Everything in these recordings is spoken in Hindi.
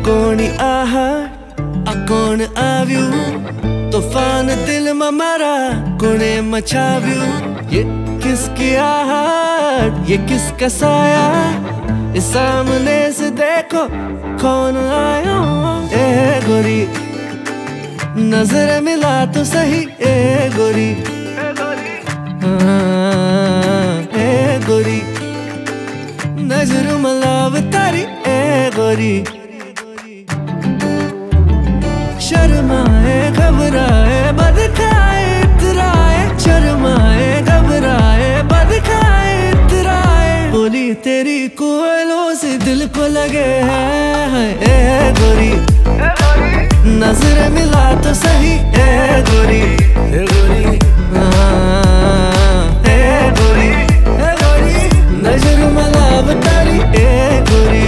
कोणी आहा कोण आव्यू तूफान दिल में मारा कोणे मचाव्यू ये किसकी आहट ये किसका साया इस सामने से देखो कौन आया ए गोरी नजर मिला तो सही ए गोरी ए गोरी नजर मलाव तारी ए गोरी शर्माए घबराए बदखाए इतराए शर्माए घबराए बदखाए इतराए बोली तेरी कोयलों से दिल को लगे है ए गोरी नजर मिला तो सही ए गोरी ए गोरी ए गोरी ए गोरी नजर मिला बतारी ए गोरी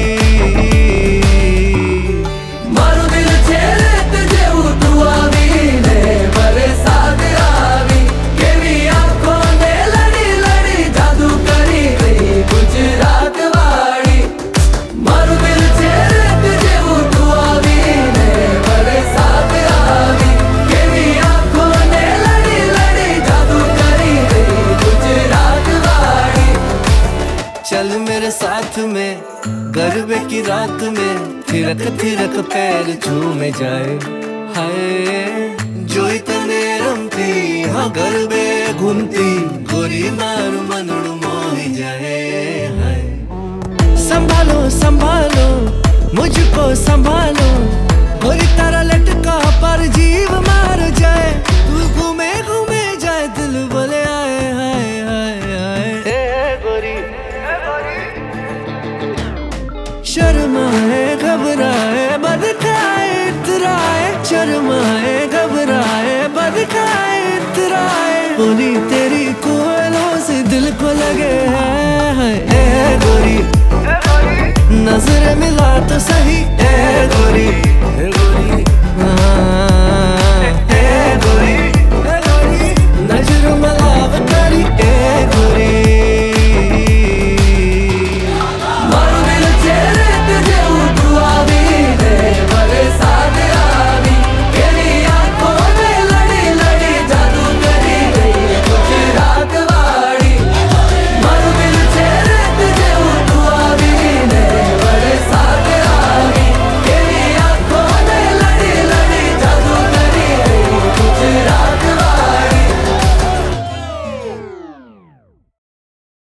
चल मेरे साथ में गरबे की रात में थिरक थिरक पैर झूमे जाए हाय जो इतने रमती हाँ गरबे घूमती गोरी नार मनड़ मोही जाए हाय संभालो संभालो मुझको संभालो गोरी तारा लटका पर जीव मार जाए तू घूमे घूमे जाए दिल बोले आए हाय हाय हाय ए गोरी शर्माए घबराए बदखाए इतराए शर्माए घबराए बदखाए इतराए बोली तेरी कोयलों से दिल को लगे है ए गोरी नजर मिला तो सही ए गोरी